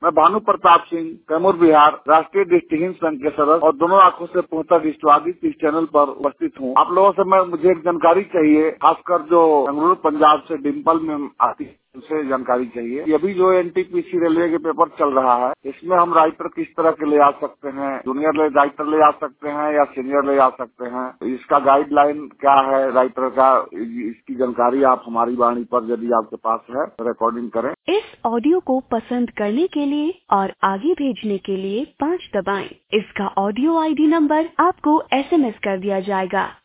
मैं भानु प्रताप सिंह, कैमूर बिहार, राष्ट्रीय दृष्टिहीन संघ के सदस्य और दोनों आंखों से पूर्णतः दृष्टिबाधित इस चैनल पर उपस्थित हूँ। आप लोगों से मुझे एक जानकारी चाहिए, खासकर जो बेंगलुरु पंजाब से डिम्पल में आती है उनसे जानकारी चाहिए। ये भी जो एनटीपीसी रेलवे के पेपर चल रहा है, इसमें हम राइटर किस तरह के ले आ सकते हैं? जूनियर राइटर ले आ सकते हैं या सीनियर ले आ सकते हैं? इसका गाइडलाइन क्या है राइटर का? इसकी जानकारी आप हमारी वाणी पर यदि आपके पास है रिकॉर्डिंग करें। इस ऑडियो को पसंद करने के लिए और आगे भेजने के लिए 5 दबाएं। इसका ऑडियो आईडी नंबर आपको SMS कर दिया जाएगा।